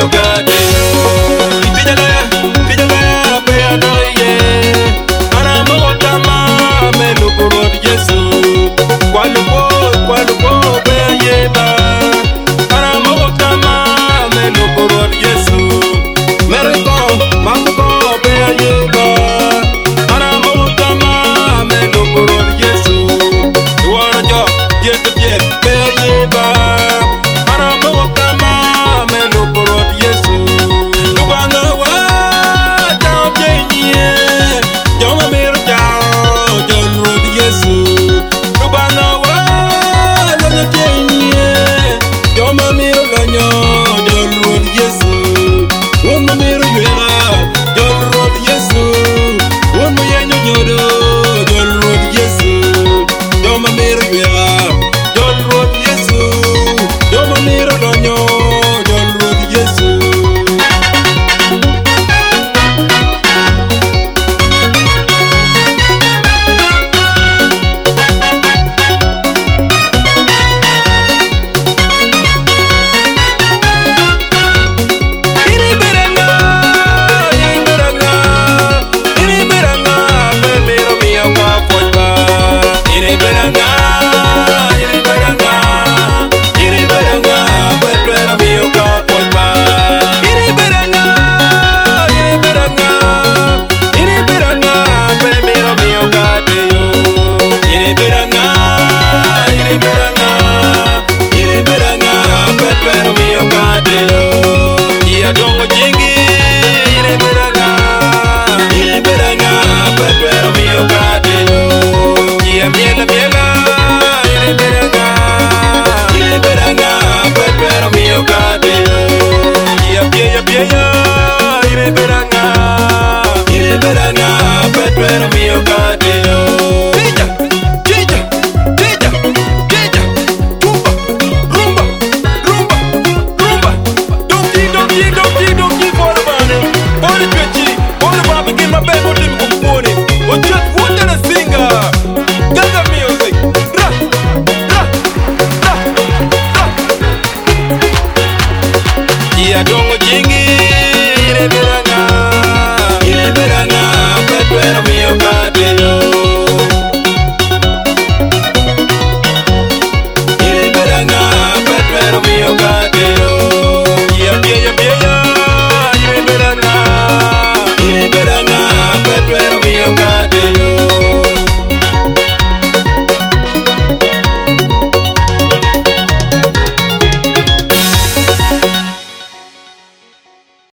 miyo gade Tijala pe anoye Ana mo tama me lukuro di Yesu Kwalupo pe yeba Ana mo tama me lukuro di Yesu Meriko makuko pe yeba Ana mo tama me lukuro di Yesu Duwana jo yet pe yeba Ana mo tama me lukuro di Yesu Luganga wa jao jenye Joma miro jao jonro di Yesu Luganga wa lonyo jenye Joma miro lonyo jonro di Yesu Wono miro yuera jonro di Yesu Wono yenyo nyodo jonro di Yesu Joma miro yuera jonro di Yesu Joma miro lonyo jonro di Yesu Dongo jingi,